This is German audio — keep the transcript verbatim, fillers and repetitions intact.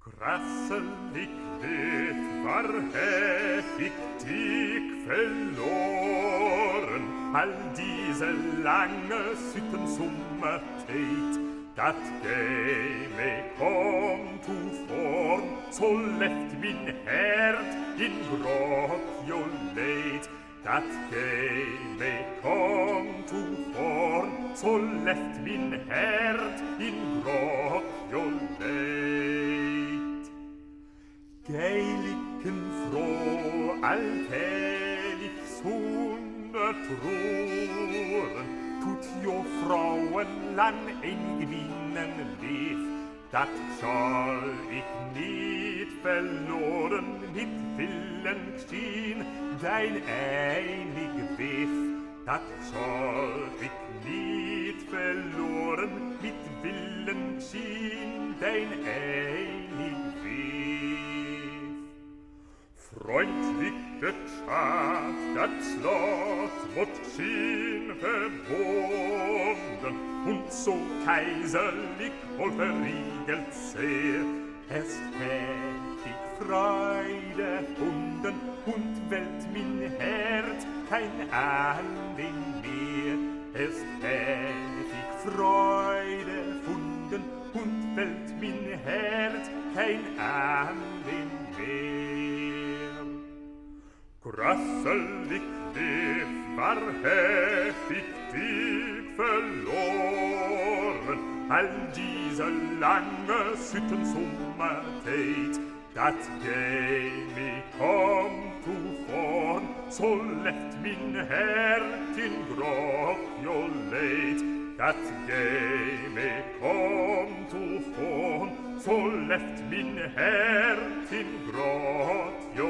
Grasselig vet var heftig dig verloren, all diese lange Sitten sommertid, dat gav mig kom to forn, så left min hert in gråt jo leid. Dat gav mig kom to forn, så left min hert in gråt jo leid. Geiligen froh, alltäglich hundertroren, tut jo Frauenland einig minnen liv. Dat soll ich nicht verloren, mit Willen schien dein einig Wef. Dat soll ich nicht verloren, mit Willen schien dein einig Wef. Freundlich geschafft, dat Slot wird schien verbunden, und so kaiserlich wohl verriegelt sehr. Erst hätt ich Freude funden, und welt min Herz kein Anling mehr. Erst hätt ich Freude funden, und welt min Herz kein Anling mehr. Grasselig lief war heftig dig verloren, all diese lange Sitten sommertid, dat gav mig kom to forn, så left min hert in gråt jo leid. Dat gav mig kom to forn, så left min hert in gråt jo